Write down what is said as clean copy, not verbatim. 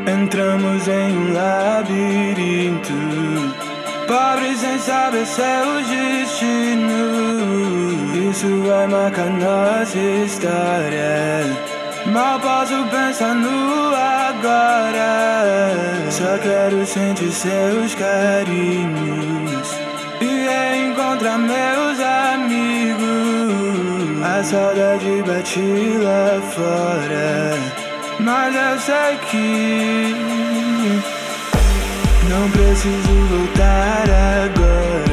Entramos em um labirinto, pobres sem saber seu destino. Isso vai marcar nossa história. Mal posso pensar no agora. Só quero sentir seus carinhos e reencontrar meus amigos. A saudade bate lá fora, mas eu sei que não preciso voltar agora.